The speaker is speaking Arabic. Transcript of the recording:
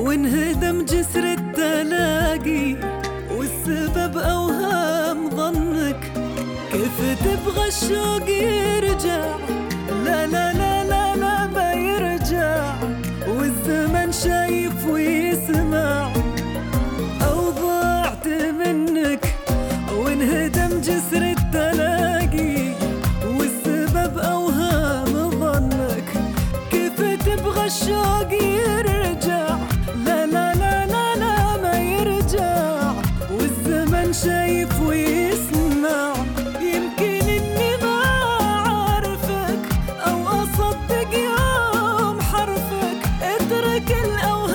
وانهدم جسر التلاقي والسبب أوهام ظنك. كيف تبغى الشوق يرجع؟ لا لا لا لا لا ما يرجع، والزمن شايف ويسمع. أو ضعت منك وانهدم جسر التلاقي والسبب أوهام ظنك. كيف تبغى الشوق يرجع؟ لا لا لا لا لا ما يرجع، والزمن شايف ويسمع. يمكن إني ما أعرفك أو أصدق يوم حرفك، اترك الأوهام